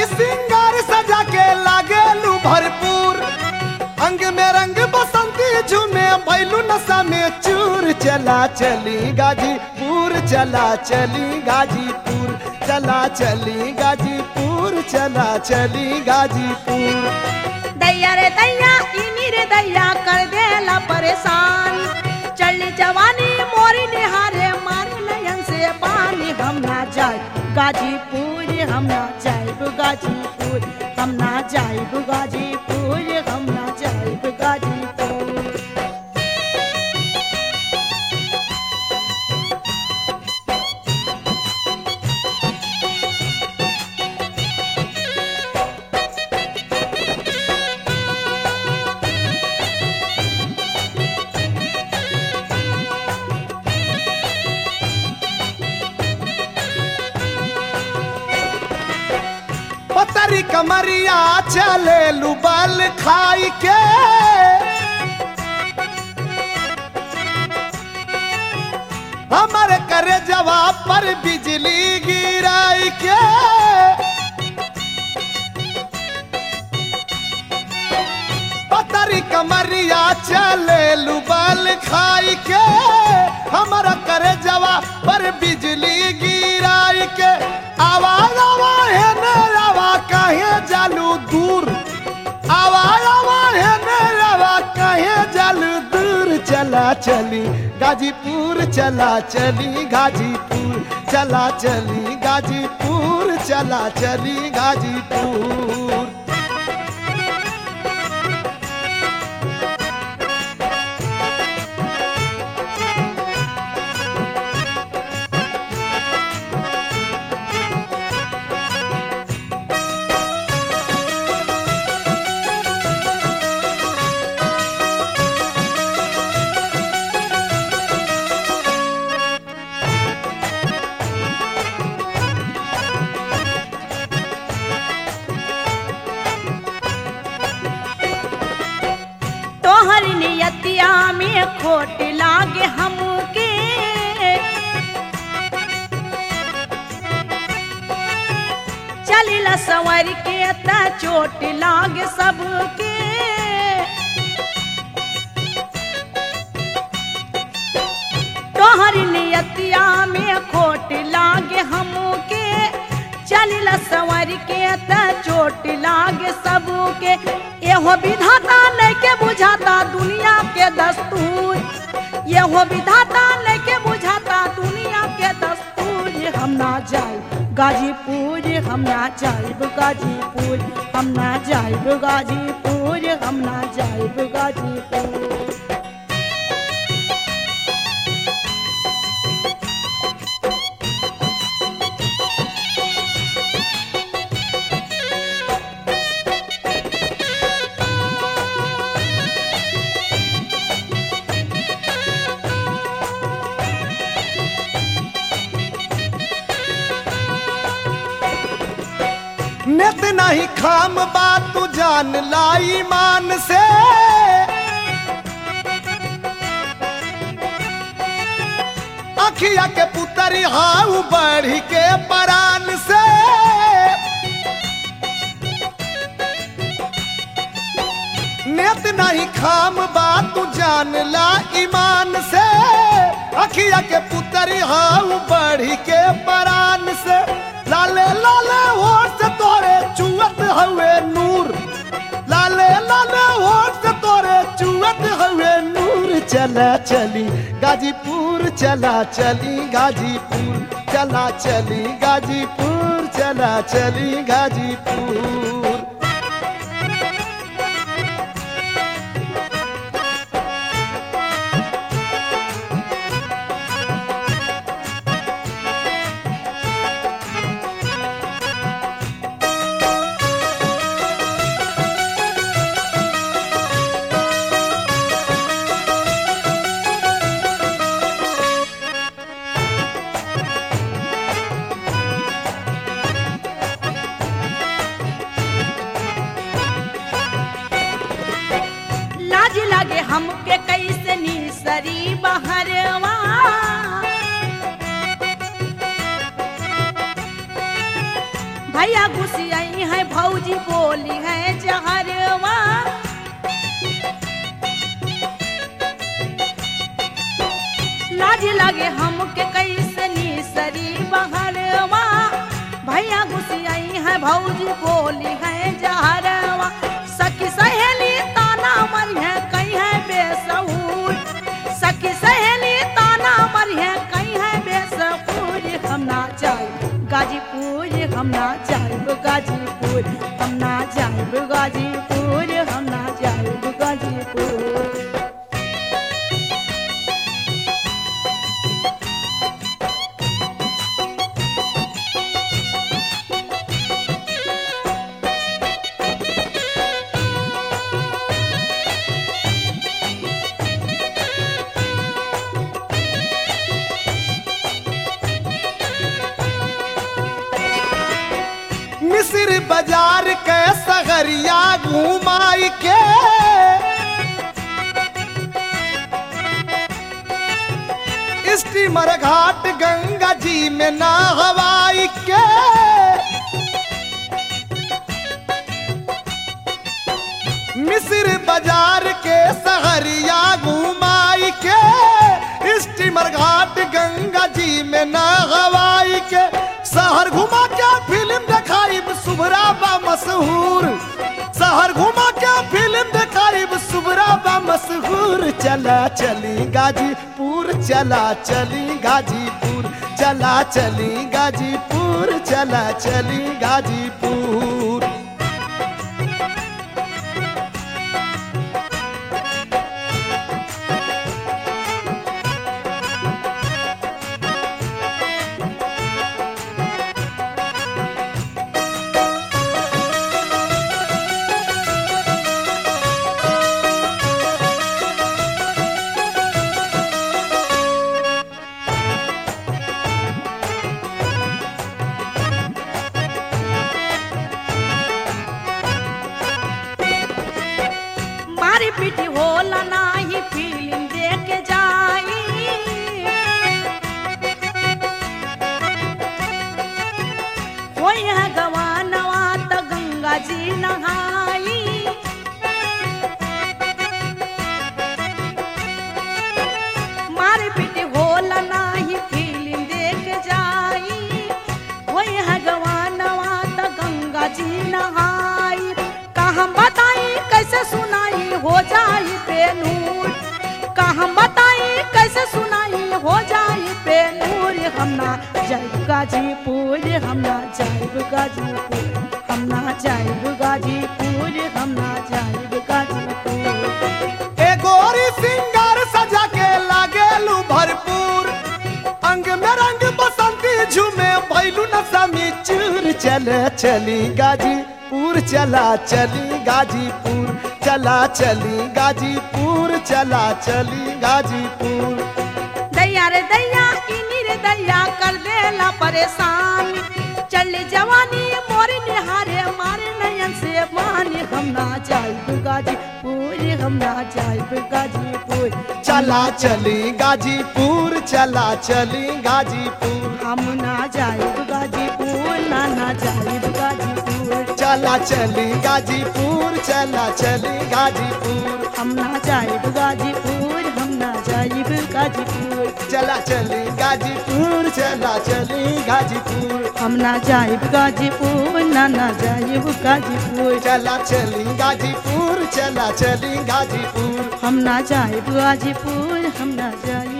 सिंगार सजा के लागेलू भरपूर, अंग में रंग बसंती झूमे भैलू नशा में चूर। चला चली गाजीपुर, चला चली गाजीपुर, चला चली गाजीपुर, चला चली गाजीपुर। दैया रे दैया इनी रे दैया कर देला परेशान, चढ़ली जवानी मोरी निहारे मारे नयन से पानी। हम ना जाए गाजीपुर, हम ना जाए गाजीपुर, हम ना जाए गाजीपुर, हम ना जाए गाजीपुर। पतरी कमरिया चले लुबल खाई के, हमारे करे जवाब पर बिजली गिराई के। पतरी कमरिया चले लुबल खाई के, हमारा करे जवाब पर बिजली गिराई के। आवाज आवाज है नवा कहे जालू दूर, आवाज आवाज है नवा कहे जालू दूर। चला चली गाजीपुर, चला चली गाजीपुर, चला चली गाजीपुर, चला चली गाजीपुर। तोहरी नियतिया में खोट लागे हमके, चलिला संवर के त चोट लागे सबके। तोहरी नियतिया में खोट लागे हमके, चलिला संवर के त चोट लागे सबके। एहो विधाता नहीं के बुझाता दुनिया के दस्तूर, एहो विधाता नहीं के बुझाता दुनिया के दस्तूर। हम ना जाए गाजीपुर, हम ना जाए गाजीपुर, हम ना जाए गाजीपुर, हम ना जाए गाजीपुर। नित नहीं खाम बात तू जान लाई मान से, अखिया के पुतरी हाउ बढ़ी के परान से। नित नहीं खाम बात तू जान ला ईमान से, अखिया के पुतरी हाउ बढ़ी के परान से। लाले लाले होठ से तोरे चुअत हुए नूर, लाले लाले होठ से तोरे चुअत हुए नूर। चला चली गाजीपुर, चला चली गाजीपुर, चला चली गाजीपुर, चला चली गाजीपुर। लागे हमके कैसे निसरी बहरवा, भैया घुसियाई है भौजी बोली है जहरवा लाज लगे हमके कैसे निसरी बहरवा भैया घुसियाई है भौजी बोली है जहरवा सखी सहेली ताना मरी है कहीं है बेसहूर सखी सहेली ताना मरी है कहीं है बेसहूर हम ना जाए गाजीपुर हम ना जाए गाजीपुर हम ना जाए गाजीपुर हम ना जाए गाजीपुर मिस्र बाजार के सगरिया घुमाई के स्टीमर घाट गंगा जी में नहवाई के मिस्र बाजार के सगरिया घुमाई के स्टीमर घाट गंगा जी में नहवाई के शहर घुमा के फिल्म दिखाई सुभरा बा मशहूर शहर घुमा के फिल्म दिखाई सुभरा बा मशहूर चला चली गाजीपुर चला चली गाजीपुर चला चली गाजीपुर चला चली गाजीपुर मारी पीटी होला नाही फिल्म देख जाई कोई है गवानवा त गंगा जी नहाई मारी पीटी होला नाही फिल्म देख जाई कोई है गवानवा त गंगा जी नहाई कहाँ बताई कैसे सुनाई हो जाई बेनूर कहाँ बताई कैसे सुनाई हो जाई बेनूर हम ना जाए गाजीपुर हम ना जाए गाजीपुर हम ना जाए गाजीपुर हम ना जाए गाजीपुर ए गोरी सिंगार सजा के लागेलू भरपूर अंग में रंग बसंती झूमे भैलू नशा में चूर चले चली गाजीपुर चला चली गाजीपुर चला चली गाजीपुर चला चली गाजीपुर दैया रे दैया इनी रे दैया कर देला परेशान चली जवानी मोर निहारे मारे नयन से पानी हम ना जाए गाजीपुर हम ना जाए गाजीपुर चला चली गाजीपुर चला चली गाजीपुर हम ना जाए गाजीपुर ना जाए गाजीपुर चला चली गाजीपुर चला चली गाजीपुर हम ना जाए गाजीपुर हम ना जाए गाजीपुर चला चली गाजीपुर चला चली गाजीपुर हम ना जाए गाजीपुर ना जाए गाजीपुर चला चली गाजीपुर चला चली गाजीपुर हम ना जाए गाजीपुर हम ना जाए